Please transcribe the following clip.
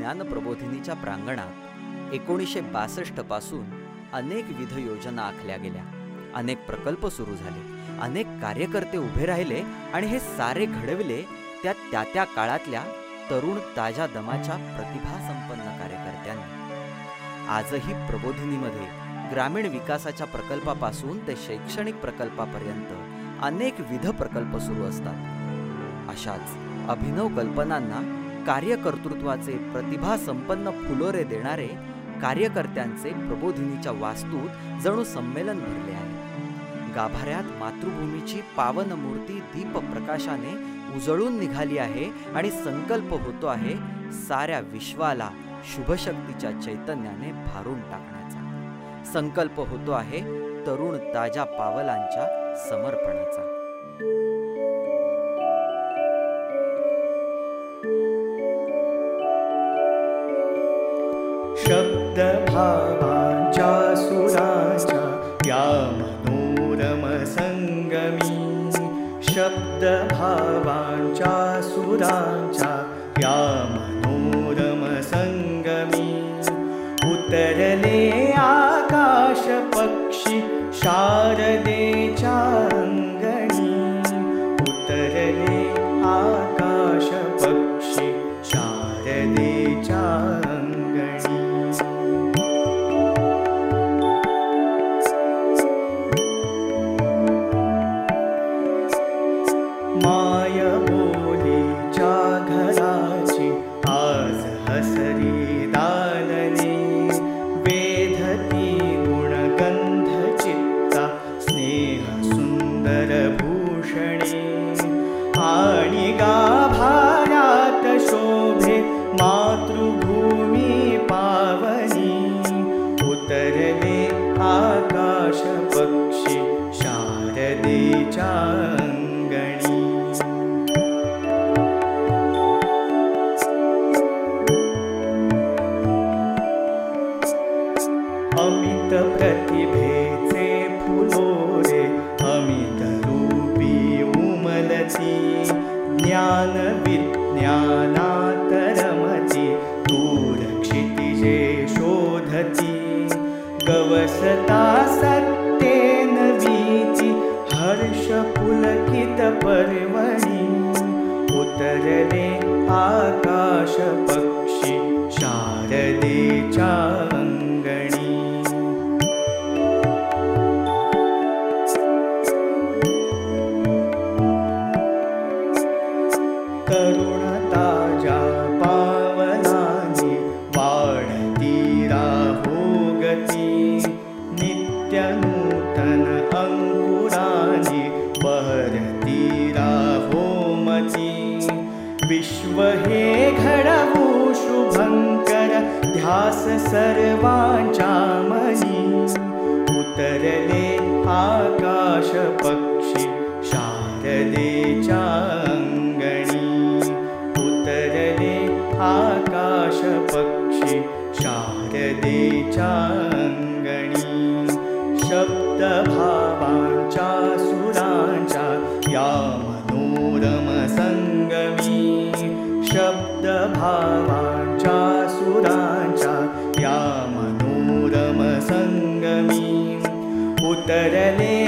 ज्ञानप्रबोधिनीच्या प्रांगणात 1962 पासून अनेकविध योजना आखल्या गेल्या, अनेक प्रकल्प सुरू झाले, अनेक कार्यकर्ते उभे राहिले आणि हे सारे घडविले त्या त्या काळातल्या तरुण ताज्या दमाच्या प्रतिभासंपन्न कार्यकर्त्यांनी. आजही प्रबोधिनीमध्ये ग्रामीण विकासाच्या प्रकल्पापासून ते शैक्षणिक प्रकल्पापर्यंत अनेकविध प्रकल्प सुरू असतात. अशाच अभिनव कल्पनांना कार्यकर्तृत्वाचे प्रतिभासंपन्न फुलोरे देणारे कार्यकर्त्यांचे प्रबोधिनीच्या वास्तूत जणू संमेलन भरले आहे. गाभाऱ्यात मातृभूमीची पावन मूर्ती दीप प्रकाशाने उजळून निघाली आहे आणि संकल्प होतो आहे साऱ्या विश्वाला शुभशक्तीच्या चैतन्याने भारून टाकण्याचा. संकल्प होतो आहे तरुण ताज्या पावलांच्या समर्पणाचा. शब्द भावांच्या सुरांच्या या मनोरम संगमी, शब्द भावांच्या सुरांच्या या मनोरम संगमी, उतरले आकाश पक्षी शारदेच्या अंगणी, उतरले आकाश पक्षी शारदेच्या अंगणी. माय बोलीच्या घराची आज हसरी दालने, वेधती गुणगंध चित्ता स्नेह सुंदर भूषणे, आणि गाभाऱ्यात शोभे मातृभूमी पावनी, उतरले आकाश पक्षी शारदेच्या अंगणी. अमित प्रतिभेचे फुलोरे अमित रूपी उमलती, ज्ञान विज्ञानात रमती दूर क्षितिजे शोधती, गवसता सत्तेन वीती हर्ष पुलकित पर्वणी, उतरले आकाश पक्षी शारदेच्या अंगणी. तरुण ताज्या पावलांनी वाढती राहोगती, नित्य नूतन अंकुरांनी बहरती राहोमती, विश्व हे घडवू शुभंकर ध्यास सर्वांच्या मनी, उतरले आकाश पक्षी शारदेच्या अंगणी, उतरले आकाश पक्षी शारदेच्या अंगणी. शब्द भावांच्या सुरांच्या या मनोरम संगमी, शब्द भावांच्या सुरांच्या या मनोरम संगमी, उतरले